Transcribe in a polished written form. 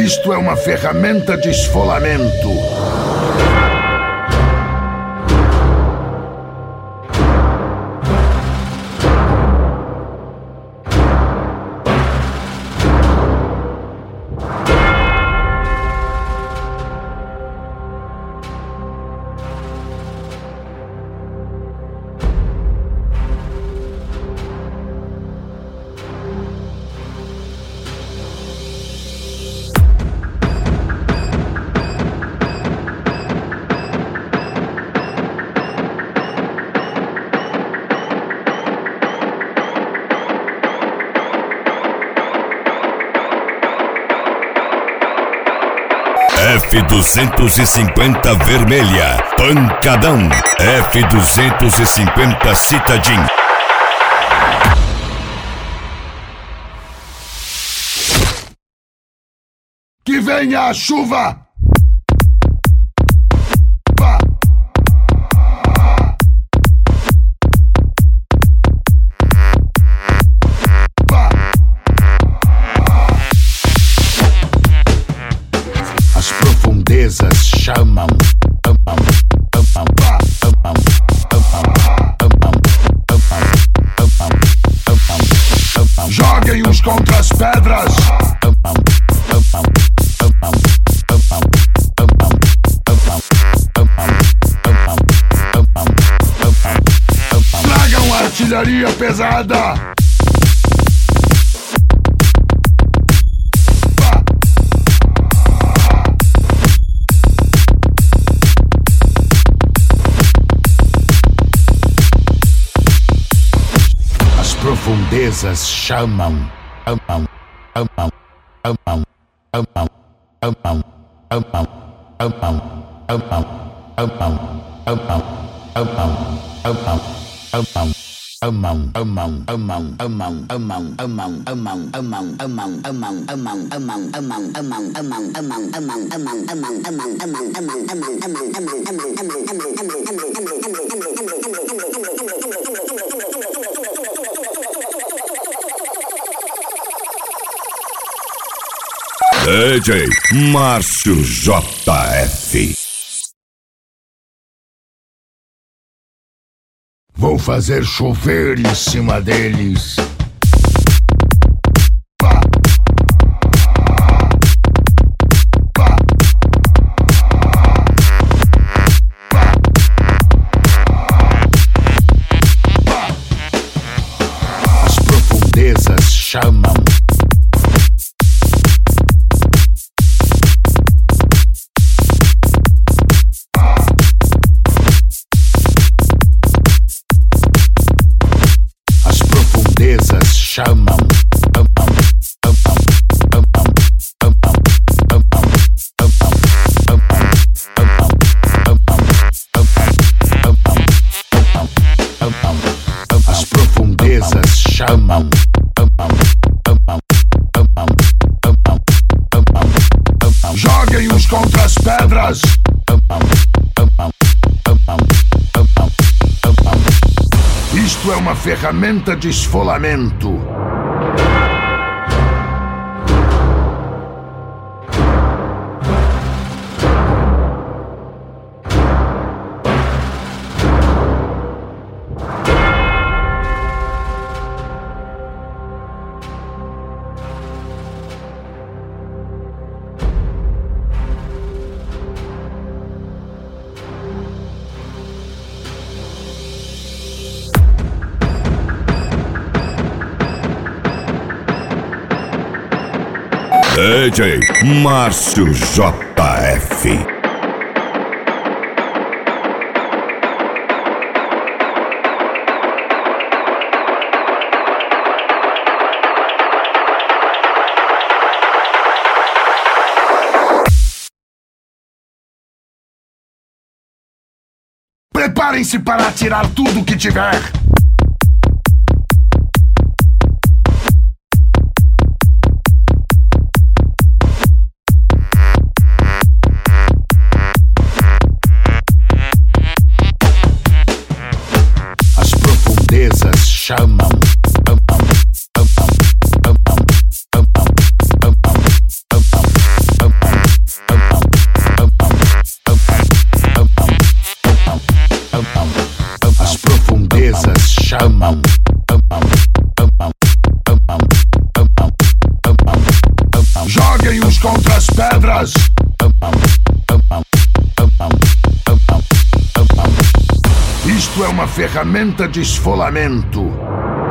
Isto é uma ferramenta de esfolamento. F-250 vermelha, pancadão. F-250 citadin. Que venha a chuva! Chamam, joguem uns contra as pedras. Tragam artilharia pesada. Profundezas chamam, amam, amam, amam, amam, amam, amam, amam, amam, amam, amam, amam, amam, amam. Among, among, among, among, among, among, among, among, among, among, among, among, among, among, among, among, among, DJ Márcio JF. Vou fazer chover em cima deles. As profundezas chamam. Chamam, amam, amam, amam, amam, amam, amam, amam, amam, amam, amam, amam, amam. As profundezas chamam, amam, amam, amam, amam, amam, amam. Joguem uns contra as pedras. Amam, amam, amam, amam, amam. Isto é uma ferramenta de esfolamento. DJ Márcio JF. Preparem-se para atirar tudo que tiver. Chamam, amam, amam, amam, amam, amam, amam, das pedras. Isto é uma ferramenta de esfolamento.